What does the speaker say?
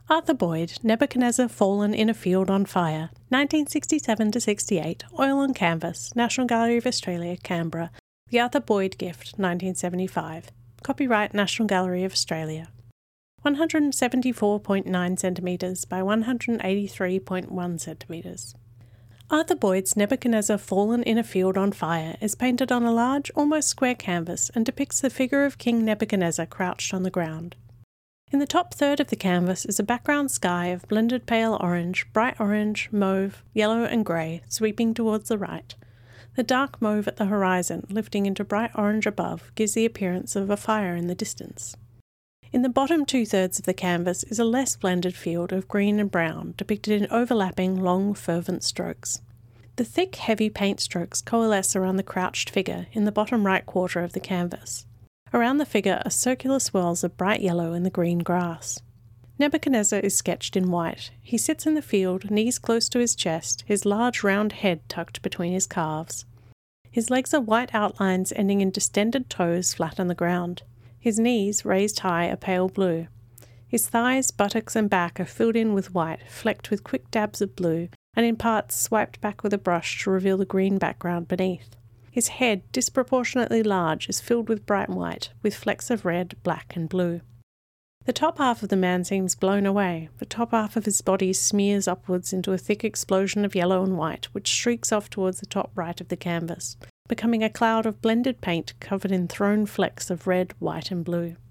Arthur Boyd, Nebuchadnezzar Fallen in a Field on Fire, 1967-68, oil on canvas, National Gallery of Australia, Canberra. The Arthur Boyd Gift, 1975. Copyright National Gallery of Australia. 174.9 centimetres by 183.1 centimetres. Arthur Boyd's Nebuchadnezzar Fallen in a Field on Fire is painted on a large, almost square canvas and depicts the figure of King Nebuchadnezzar crouched on the ground. In the top third of the canvas is a background sky of blended pale orange, bright orange, mauve, yellow and grey, sweeping towards the right. The dark mauve at the horizon, lifting into bright orange above, gives the appearance of a fire in the distance. In the bottom two-thirds of the canvas is a less blended field of green and brown, depicted in overlapping, long, fervent strokes. The thick, heavy paint strokes coalesce around the crouched figure in the bottom right quarter of the canvas. Around the figure are circular swirls of bright yellow in the green grass. Nebuchadnezzar is sketched in white. He sits in the field, knees close to his chest, his large round head tucked between his calves. His legs are white outlines ending in distended toes flat on the ground. His knees, raised high, are pale blue. His thighs, buttocks and back are filled in with white, flecked with quick dabs of blue, and in parts swiped back with a brush to reveal the green background beneath. His head, disproportionately large, is filled with bright white, with flecks of red, black and blue. The top half of the man seems blown away. The top half of his body smears upwards into a thick explosion of yellow and white, which streaks off towards the top right of the canvas, becoming a cloud of blended paint covered in thrown flecks of red, white and blue.